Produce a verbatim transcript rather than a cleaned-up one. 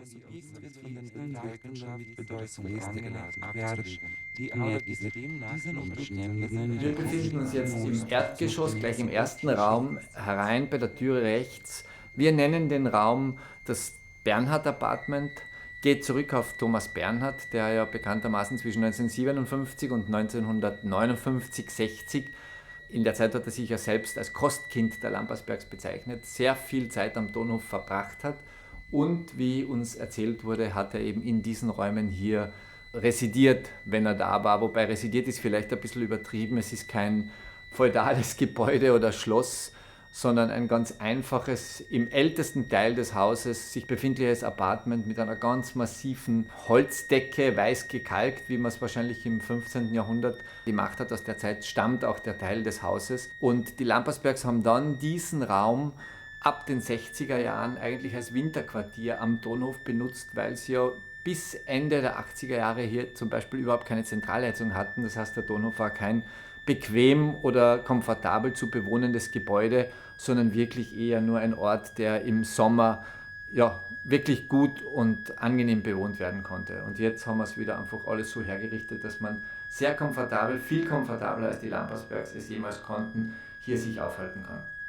Das Objekt wird von den Teilkundschaften mit Bedeutung Liste geladen werden. Die Augenliste diesen Umständen. Wir befinden uns jetzt im Erdgeschoss, gleich im ersten Raum, herein bei der Türe rechts. Wir nennen den Raum das Bernhard-Apartment. Geht zurück auf Thomas Bernhard, der ja bekanntermaßen zwischen neunzehnhundertsiebenundfünfzig und neunzehnhundertneunundfünfzig sechzig, in der Zeit hat er sich ja selbst als Kostkind der Lampersbergs bezeichnet, sehr viel Zeit am Tonhof verbracht hat und, wie uns erzählt wurde, hat er eben in diesen Räumen hier residiert, wenn er da war. Wobei residiert ist vielleicht ein bisschen übertrieben, es ist kein feudales Gebäude oder Schloss, sondern ein ganz einfaches, im ältesten Teil des Hauses sich befindliches Apartment mit einer ganz massiven Holzdecke, weiß gekalkt, wie man es wahrscheinlich im fünfzehnten Jahrhundert gemacht hat. Aus der Zeit stammt auch der Teil des Hauses. Und die Lampersbergs haben dann diesen Raum ab den sechziger Jahren eigentlich als Winterquartier am Tonhof benutzt, weil sie ja bis Ende der achtziger Jahre hier zum Beispiel überhaupt keine Zentralheizung hatten. Das heißt, der Tonhof war kein bequem oder komfortabel zu bewohnendes Gebäude, sondern wirklich eher nur ein Ort, der im Sommer ja, wirklich gut und angenehm bewohnt werden konnte. Und jetzt haben wir es wieder einfach alles so hergerichtet, dass man sehr komfortabel, viel komfortabler als die Lampersbergs es jemals konnten, hier sich aufhalten kann.